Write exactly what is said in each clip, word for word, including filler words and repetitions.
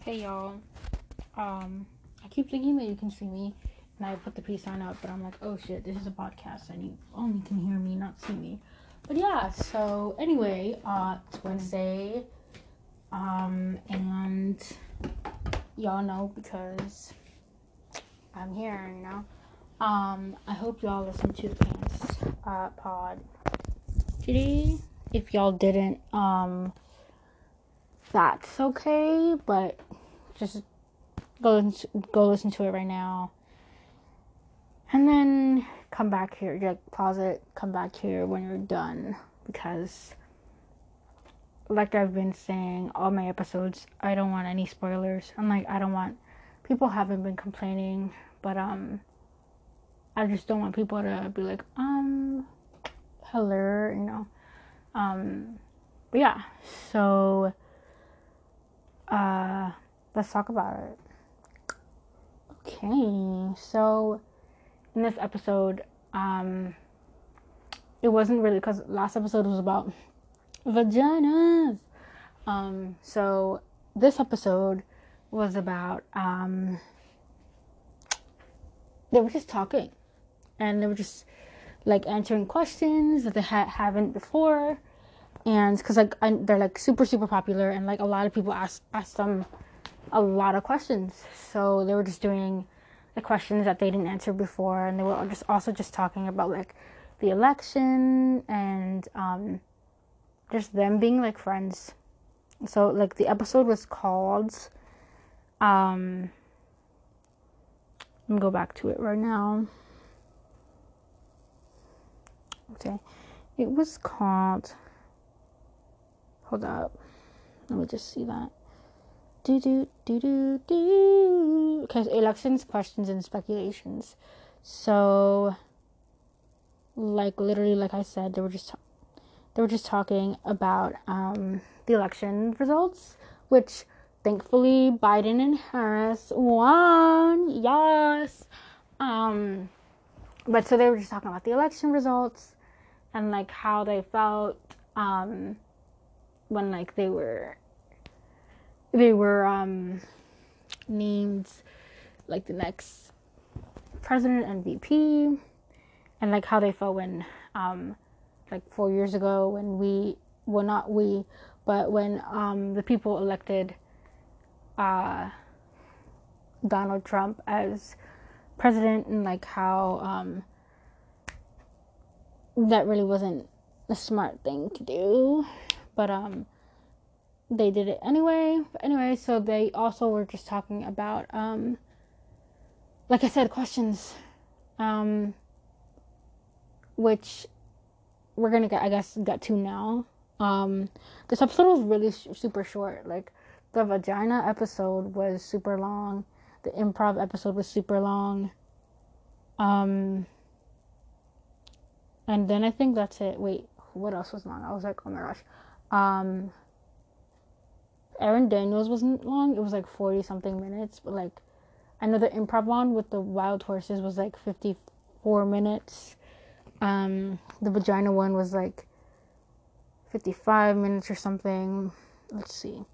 Hey y'all. Um, I keep thinking that you can see me, and I put the peace sign up, but I'm like, oh shit, this is a podcast, and you only can hear me, not see me. But yeah, so anyway, uh, it's Wednesday, um, and y'all know because I'm here, you know. Um, I hope y'all listen to the Pants uh, pod today. If y'all didn't, um, that's okay, but just go listen, go listen to it right now, and then come back here. Like, pause it, come back here when you're done, because like I've been saying all my episodes, I don't want any spoilers. I'm like, I don't want, people haven't been complaining, but um I just don't want people to be like, um hello, you know. Um but yeah, so uh let's talk about it. Okay, so in this episode, um, it wasn't really, because last episode was about vaginas. Um, so this episode was about, um, they were just talking, and they were just like answering questions that they ha- haven't before, and because like I, they're like super super popular, and like a lot of people ask ask them a lot of questions, so they were just doing the questions that they didn't answer before, and they were just also just talking about like the election, and um just them being like friends. So like the episode was called um let me go back to it right now. Okay, it was called, hold up, let me just see that. Do do do do do. Okay, so elections, questions, and speculations. So like literally, like I said, they were just they were just talking about um, the election results, which thankfully Biden and Harris won. Yes. Um, but so they were just talking about the election results and like how they felt um, when like they were they were um, named like the next president and V P, and like how they felt when um, like four years ago when we, well not we, but when um, the people elected uh, Donald Trump as president, and like how um, that really wasn't a smart thing to do, but um, they did it anyway. But anyway, so they also were just talking about, um, like I said, questions, um, which we're gonna get, I guess, get to now. Um, this episode was really sh- super short. Like, the vagina episode was super long. The improv episode was super long. Um, and then I think that's it. Wait, what else was long? I was like, oh my gosh. Um, Aaron Daniels wasn't long. It was like forty something minutes. But like, I know the improv one with the wild horses was like fifty-four minutes. Um, the vagina one was like fifty-five minutes or something. Let's see.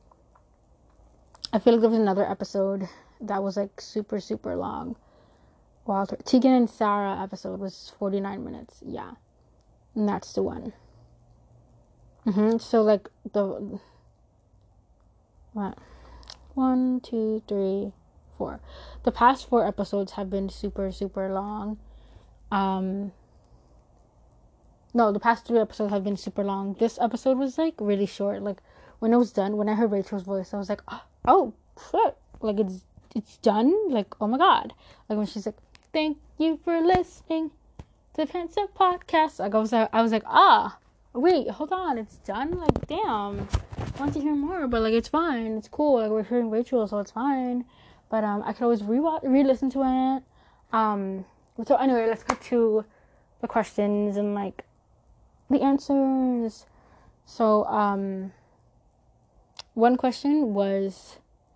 I feel like there was another episode that was like super, super long. Wild Tegan and Sarah episode was forty-nine minutes. Yeah. And that's the one. Mm-hmm. So like the, what? One, two, three, four. The past four episodes have been super, super long. Um, no, the past three episodes have been super long. This episode was like really short. Like when it was done, when I heard Rachel's voice, I was like, oh shit! Like it's it's done. Like, oh my god! Like when she's like, thank you for listening to the Pants Up podcast. Like I was like, I was like, ah, wait, hold on, it's done. Like damn, I want to hear more, but like it's fine, it's cool. Like we're hearing Rachel, so it's fine. But um, I could always re re-listen to it. Um, so anyway, let's get to the questions and like the answers. So um, one question was,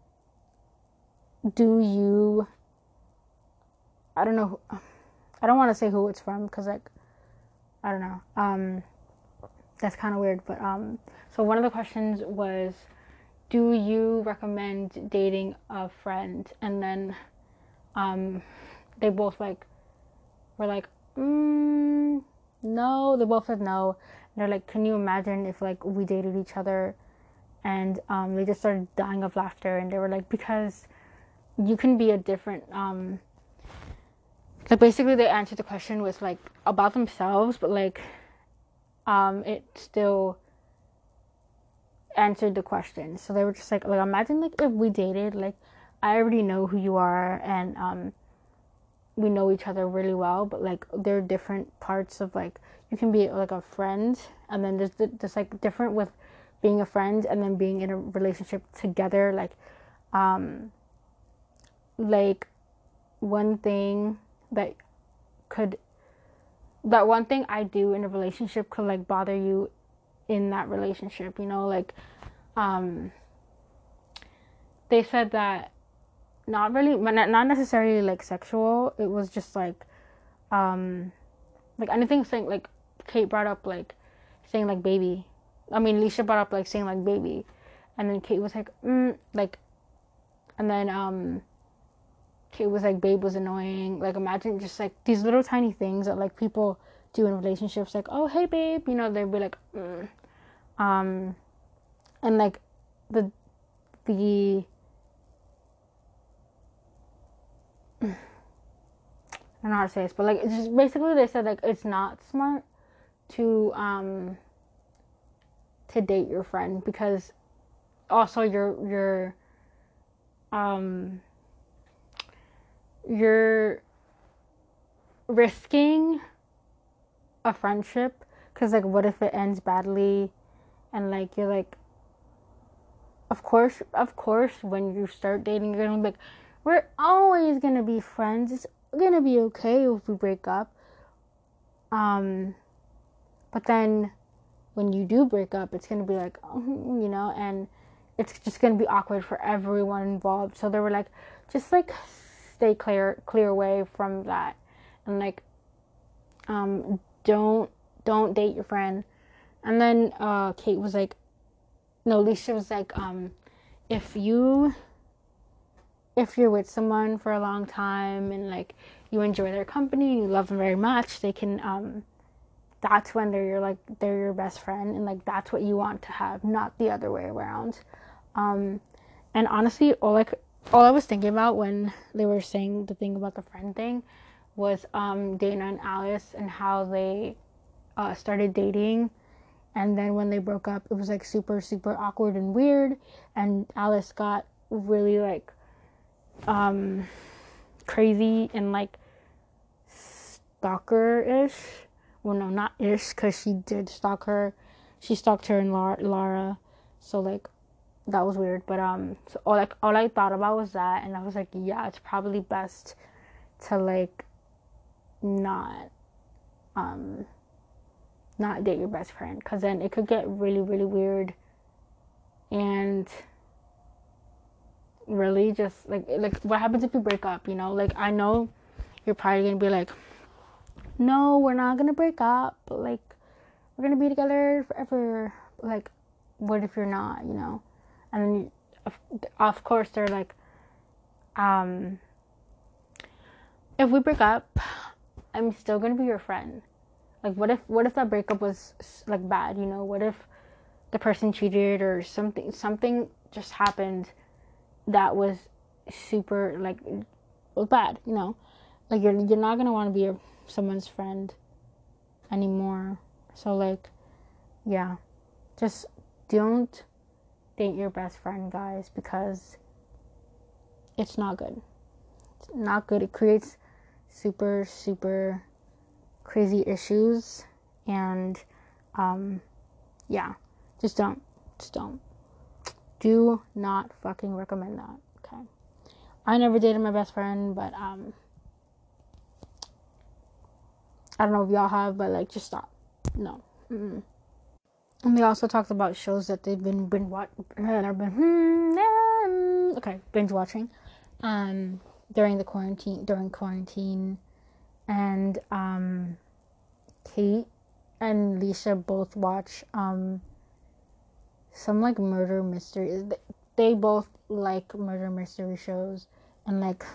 do you? I don't know. I don't want to say who it's from because like I don't know. Um, that's kind of weird. But um, so one of the questions was, do you recommend dating a friend? And then um, they both like were like, mm, no. They both said no. And they're like, can you imagine if like we dated each other? And um, they just started dying of laughter. And they were like, because you can be a different. Um, like basically, they answered the question with like about themselves, but like um, it still answered the question. So they were just like, like imagine like if we dated, like I already know who you are, and um we know each other really well, but like there are different parts of like you can be like a friend, and then there's just like different with being a friend and then being in a relationship together. Like um like one thing that could that one thing I do in a relationship could like bother you in that relationship, you know, like um they said that not really, not necessarily like sexual. It was just like um like anything saying like Kate brought up like saying like baby. I mean Alicia brought up like saying like baby, and then Kate was like mm, like, and then um Kate was like babe was annoying. Like imagine just like these little tiny things that like people do in relationships, like oh hey babe, you know, they'd be like mm. um and like the the I don't know how to say this, but like it's just basically they said like it's not smart to um to date your friend, because also you're you're um you're risking a friendship, because like what if it ends badly, and like you're like of course of course when you start dating you're gonna be like we're always gonna be friends, it's gonna be okay if we break up, um but then when you do break up it's gonna be like you know, and it's just gonna be awkward for everyone involved. So they were like just like stay clear clear away from that, and like um don't don't date your friend. And then uh Kate was like no Alicia was like um if you if you're with someone for a long time and like you enjoy their company and you love them very much, they can um that's when they're your like they're your best friend, and like that's what you want to have, not the other way around. um and honestly all like all I was thinking about when they were saying the thing about the friend thing was um Dana and Alice, and how they uh started dating, and then when they broke up it was like super super awkward and weird, and Alice got really like um crazy and like stalker-ish. Well no, not ish, because she did stalk her. She stalked her and Lara, so like that was weird. But um so all like all I thought about was that, and I was like yeah, it's probably best to like not um not date your best friend, because then it could get really really weird, and really just like like what happens if you break up, you know? Like I know you're probably gonna be like no we're not gonna break up, but like we're gonna be together forever. Like what if you're not, you know? And then of, of course they're like um if we break up I'm still gonna be your friend. Like what if what if that breakup was like bad, you know? What if the person cheated or something something just happened that was super like was bad, you know? Like you're you're not gonna want to be a, someone's friend anymore. So like yeah, just don't date your best friend, guys, because it's not good. It's not good. It creates super super crazy issues, and um yeah, just don't just don't do not fucking recommend that. Okay, I never dated my best friend, but um I don't know if y'all have, but like just stop. No. Mm-mm. And they also talked about shows that they've been been watching. Okay, binge watching, um, during the quarantine during quarantine, and um, Kate and Lisa both watch um some like murder mystery. they both like murder mystery shows, and like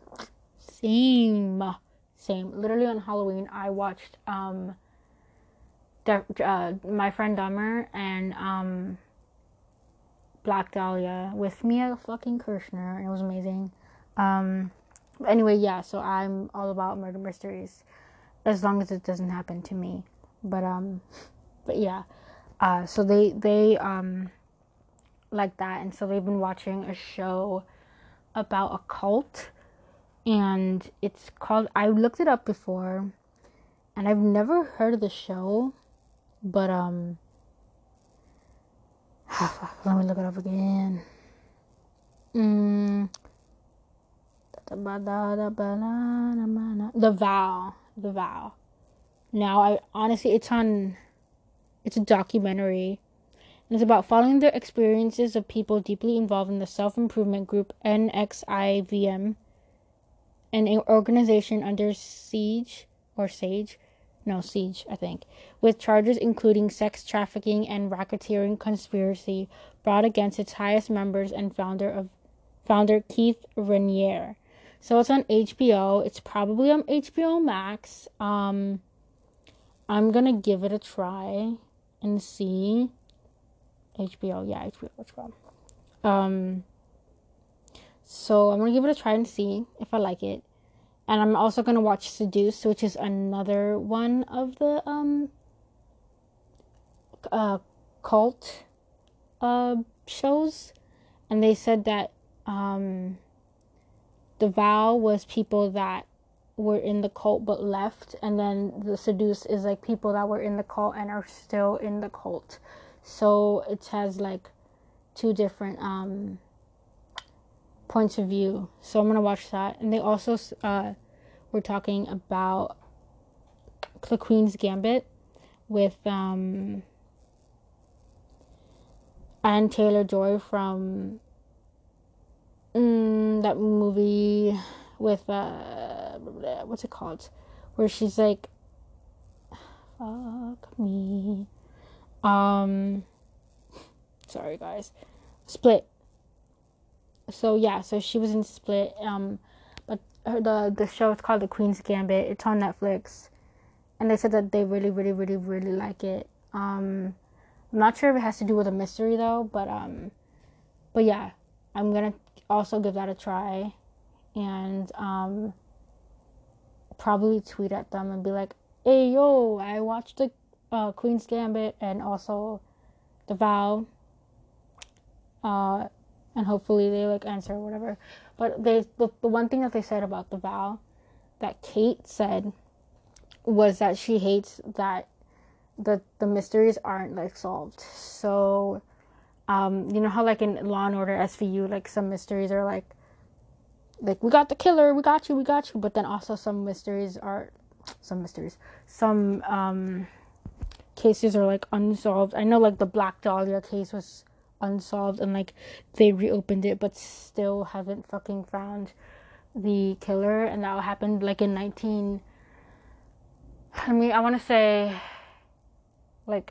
same same literally on Halloween I watched um uh, My Friend Dahmer and um Black Dahlia with Mia fucking Kirshner, and it was amazing. Um anyway, yeah, so I'm all about murder mysteries as long as it doesn't happen to me. But um but yeah. Uh so they they um like that, and so they've been watching a show about a cult, and it's called, I looked it up before and I've never heard of the show, but um let me look it up again. mm, the Vow. The Vow. Now, I honestly, it's on, it's a documentary. And it's about following the experiences of people deeply involved in the self-improvement group N X I V M, an organization under siege, or Sage, no, Siege, I think, with charges including sex trafficking and racketeering conspiracy brought against its highest members and founder of founder Keith Raniere. So it's on H B O. It's probably on H B O Max. Um, I'm gonna give it a try and see. H B O, yeah, H B O, H B O. Um, so I'm gonna give it a try and see if I like it. And I'm also gonna watch Seduced, which is another one of the um uh cult uh shows. And they said that um the Vow was people that were in the cult but left, and then the Seduced is like people that were in the cult and are still in the cult. So it has like two different um points of view. So I'm gonna watch that. And they also uh were talking about The Queen's Gambit with um Anne Taylor-Joy from mm, that movie with uh what's it called, where she's like, fuck me, um sorry guys, Split. So yeah, so she was in Split, um but her, the the show is called The Queen's Gambit. It's on Netflix, and they said that they really really really really like it. um I'm not sure if it has to do with a mystery though, but um but yeah, I'm gonna also give that a try, and um probably tweet at them and be like, hey yo, I watched the uh, Queen's Gambit and also The Vow, uh and hopefully they like answer or whatever. But they the, the one thing that they said about The Vow that Kate said was that she hates that the the mysteries aren't like solved. So um you know how like in Law and Order S V U, like some mysteries are like like we got the killer, we got you, we got you, but then also some mysteries are some mysteries some um cases are like unsolved. I know like the Black Dahlia case was unsolved, and like they reopened it but still haven't fucking found the killer, and that happened like in nineteen I mean I want to say like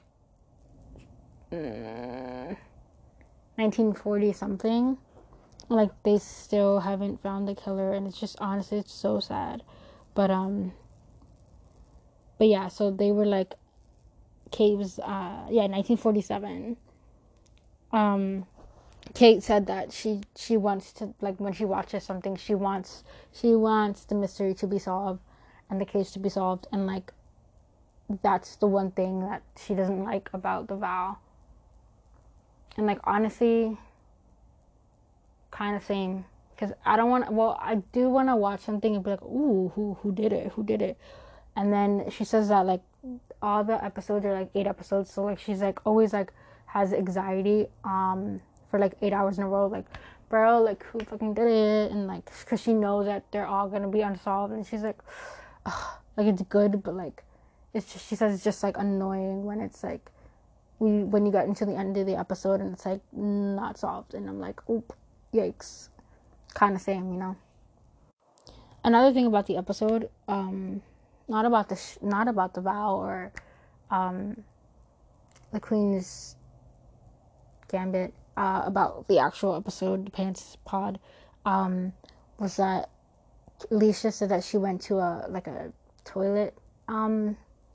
mm, nineteen forty something. Like they still haven't found the killer, and it's just honestly it's so sad. But um but yeah, so they were like, Kate was uh yeah nineteen forty-seven. um Kate said that she she wants to, like, when she watches something, she wants she wants the mystery to be solved and the case to be solved, and like that's the one thing that she doesn't like about The Vow. And like honestly, kind of same, because I don't want, well, I do want to watch something and be like, ooh, who who did it who did it and then she says that like all the episodes are like eight episodes, so like she's like always like has anxiety um for like eight hours in a row, like, bro, like who fucking did it, and like because she knows that they're all gonna be unsolved, and she's like, ugh, like it's good, but like it's just, she says it's just like annoying when it's like we when you get into the end of the episode and it's like not solved, and I'm like, oop, yikes, kind of same, you know. Another thing about the episode, um not about the sh- not about The Vow or um the Queen's Gambit, uh, about the actual episode, the Pants Pod, um, was that Alicia said that she went to a like a toilet, um,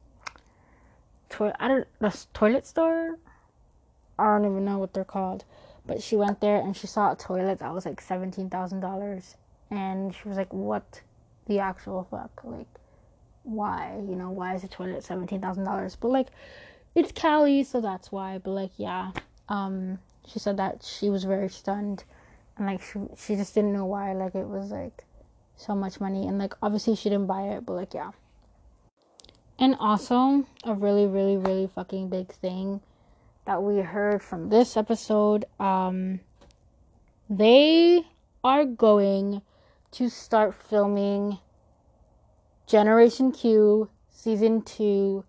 to- I don't a toilet store. I don't even know what they're called, but she went there and she saw a toilet that was like seventeen thousand dollars, and she was like, "What, the actual fuck? Like, why? You know, why is a toilet seventeen thousand dollars?" But like, it's Cali, so that's why. But like, yeah, um, she said that she was very stunned, and like she she just didn't know why. Like it was like so much money, and like obviously she didn't buy it, but like yeah. And also a really really really fucking big thing that we heard from this episode, um, they are going to start filming Generation Q season two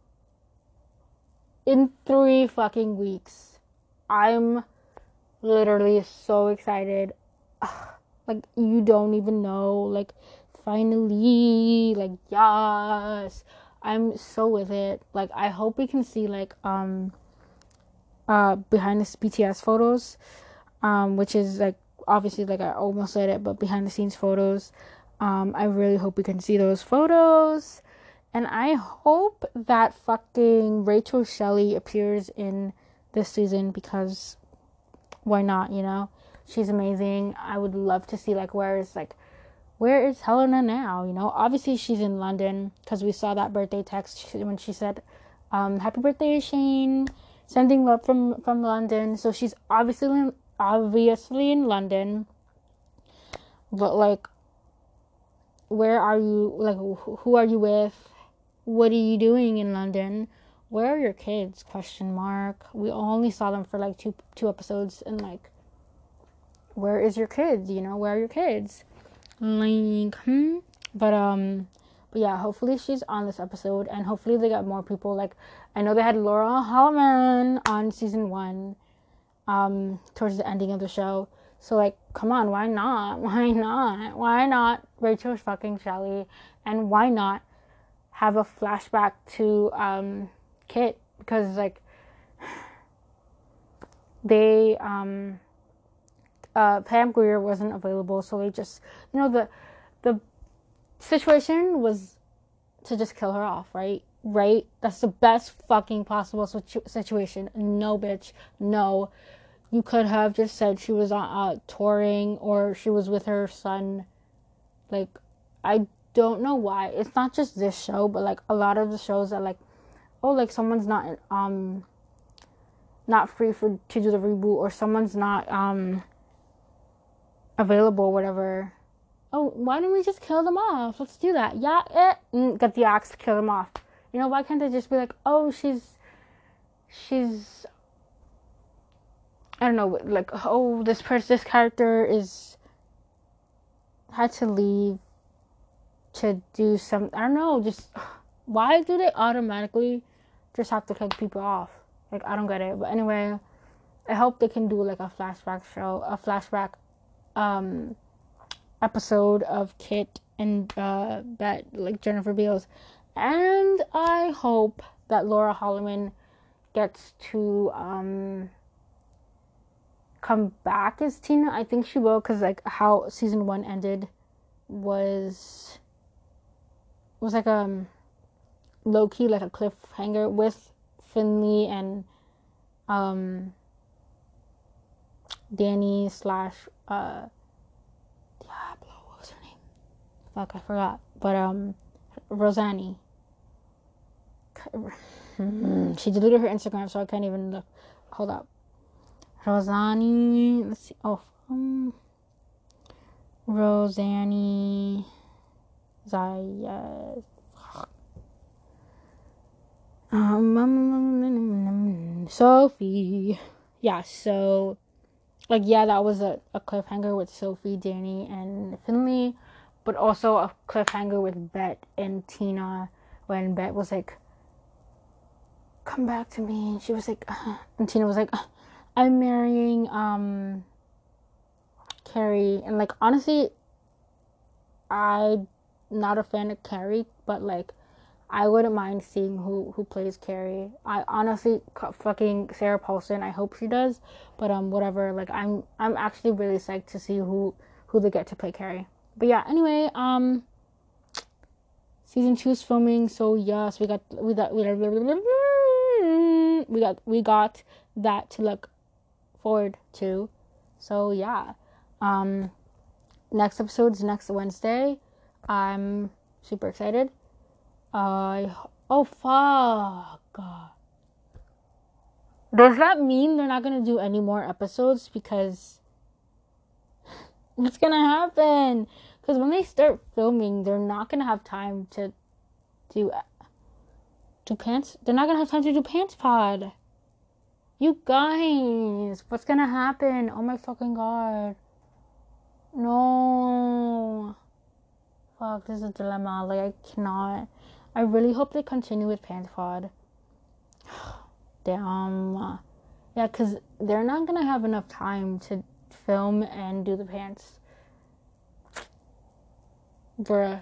in three fucking weeks. I'm literally so excited. Ugh, like, you don't even know. Like, finally, like, yes. I'm so with it. Like, I hope we can see, like, um, uh, behind the B T S photos, um, which is, like, obviously, like, I almost said it, but behind the scenes photos. Um, I really hope we can see those photos. And I hope that fucking Rachel Shelley appears in this season, because why not, you know? She's amazing. I would love to see, like, where is, like, where is Helena now, you know? Obviously, she's in London, because we saw that birthday text when she said, um, happy birthday, Shane. Sending love from, from London. So she's obviously in, obviously in London. But, like, where are you, like, who are you with? What are you doing in London? Where are your kids? Question mark. We only saw them for like two two episodes, and like, where is your kids? You know, where are your kids? Like, hmm. But um, but yeah. Hopefully she's on this episode, and hopefully they got more people. Like, I know they had Laura Holloman on season one, um, towards the ending of the show. So like, come on, why not? Why not? Why not Rachel fucking Shelley? And why not have a flashback to um, Kit, because like they um, uh, Pam Grier wasn't available, so they just, you know, the the situation was to just kill her off, right? Right? That's the best fucking possible situ- situation. No, bitch, no. You could have just said she was on uh, touring, or she was with her son. Like, I don't know why. It's not just this show, but like a lot of the shows that like, oh, like someone's not um not free for to do the reboot, or someone's not um available, whatever. Oh, why don't we just kill them off? Let's do that. Yeah, eh, mm, get the axe to kill them off. You know, why can't they just be like, oh, she's she's I don't know, like, oh, this person, this character is had to leave to do some, I don't know, just why do they automatically just have to kick people off? Like, I don't get it. But anyway, I hope they can do like a flashback show, a flashback um episode of Kit and uh that, like, Jennifer Beals. And I hope that Laura Holloman gets to um come back as Tina. I think she will, because like how season one ended was was like um low key, like a cliffhanger with Finley and um Danny slash uh Diablo, what was her name? Fuck, I forgot. But um Rosanny. She deleted her Instagram, so I can't even look. Hold up. Rosanny, let's see. Oh, um, Rosanny Zayas. Um, Sophie. Yeah, so, like, yeah, that was a, a cliffhanger with Sophie, Danny, and Finley, but also a cliffhanger with Bet and Tina, when Bet was like, come back to me, and she was like, uh, and Tina was like, uh, I'm marrying, um, Carrie, and, like, honestly, I'm not a fan of Carrie, but, like, I wouldn't mind seeing who who plays Carrie. I honestly fucking Sarah Paulson. I hope she does, but um, whatever. Like I'm I'm actually really psyched to see who who they get to play Carrie. But yeah, anyway, um, season two is filming, so yes, we got we got we got we got we got that to look forward to. So yeah, um, next episode's next Wednesday. I'm super excited. Uh, oh fuck. Does that mean they're not gonna do any more episodes? Because what's gonna happen? Because when they start filming, they're not gonna have time to do do pants. They're not gonna have time to do Pants Pod. You guys, what's gonna happen? Oh my fucking god. No. Fuck, this is a dilemma. Like, I cannot. I really hope they continue with Pants Pod. Damn. Yeah, because they're not gonna have enough time to film and do the pants. Bruh.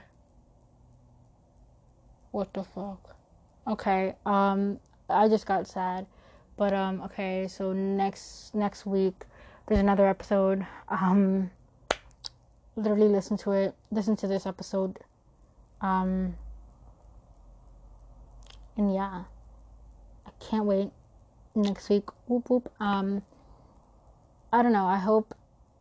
What the fuck? Okay, um, I just got sad. But, um, okay, so next, next week, there's another episode. Um, literally listen to it. Listen to this episode. Um, and yeah. I can't wait. Next week. Whoop, whoop. Um, I don't know. I hope...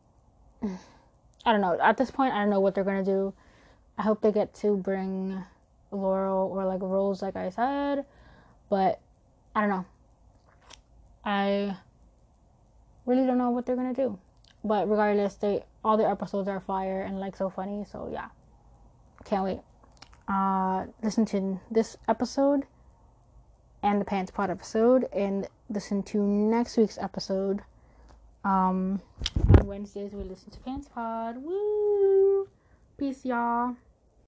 I don't know. At this point, I don't know what they're gonna do. I hope they get to bring Laurel or like Rose, like I said, but I don't know. I really don't know what they're gonna do. But regardless, they all their episodes are fire and like so funny. So yeah, can't wait. Uh, listen to this episode and the Pants Pod episode, and listen to next week's episode. Um, on Wednesdays we listen to Pants Pod. Woo! Peace, y'all.